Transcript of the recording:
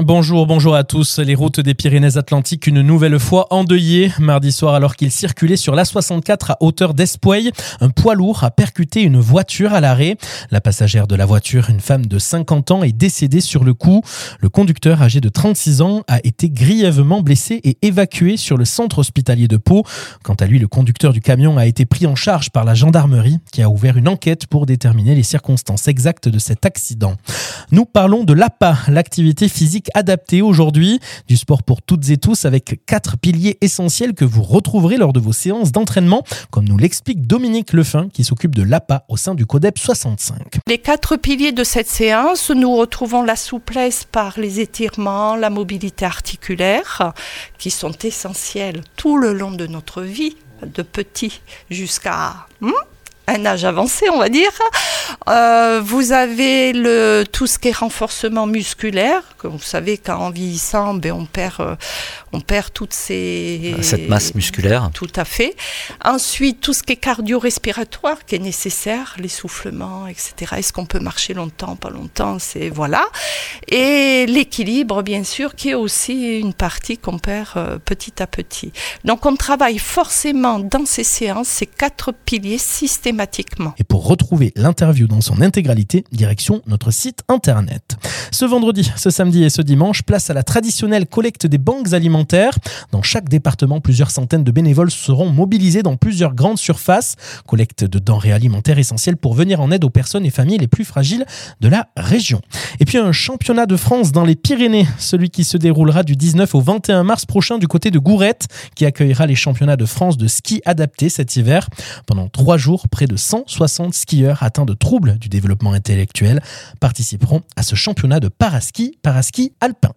Bonjour à tous. Les routes des Pyrénées-Atlantiques une nouvelle fois endeuillées. Mardi soir, alors qu'il circulait sur l'A64 à hauteur d'Espouey, un poids lourd a percuté une voiture à l'arrêt. La passagère de la voiture, une femme de 50 ans, est décédée sur le coup. Le conducteur, âgé de 36 ans, a été grièvement blessé et évacué sur le centre hospitalier de Pau. Quant à lui, le conducteur du camion a été pris en charge par la gendarmerie qui a ouvert une enquête pour déterminer les circonstances exactes de cet accident. Nous parlons de l'APA, l'activité physique adaptée aujourd'hui, du sport pour toutes et tous avec 4 piliers essentiels que vous retrouverez lors de vos séances d'entraînement, comme nous l'explique Dominique Lefin qui s'occupe de l'APA au sein du CODEP 65. Les 4 piliers de cette séance, nous retrouvons la souplesse par les étirements, la mobilité articulaire, qui sont essentiels tout le long de notre vie, de petit jusqu'à un âge avancé, on va dire. Vous avez tout ce qui est renforcement musculaire, que vous savez qu'en vieillissant, on perd toutes cette masse musculaire. Tout à fait. Ensuite, tout ce qui est cardio-respiratoire qui est nécessaire, l'essoufflement, etc. Est-ce qu'on peut marcher longtemps, pas longtemps, voilà. Et l'équilibre, bien sûr, qui est aussi une partie qu'on perd petit à petit. Donc, on travaille forcément dans ces séances, ces 4 piliers systématiquement. Et pour retrouver l'interview dans son intégralité, direction notre site internet. Ce vendredi, ce samedi et ce dimanche, place à la traditionnelle collecte des banques alimentaires. Dans chaque département, plusieurs centaines de bénévoles seront mobilisés dans plusieurs grandes surfaces. Collecte de denrées alimentaires essentielles pour venir en aide aux personnes et familles les plus fragiles de la région. Et puis un championnat de France dans les Pyrénées, celui qui se déroulera du 19 au 21 mars prochain du côté de Gourette, qui accueillera les championnats de France de ski adapté cet hiver. Pendant 3 jours, près de 160 skieurs atteints de troubles du développement intellectuel participeront à ce championnat de paraski alpin.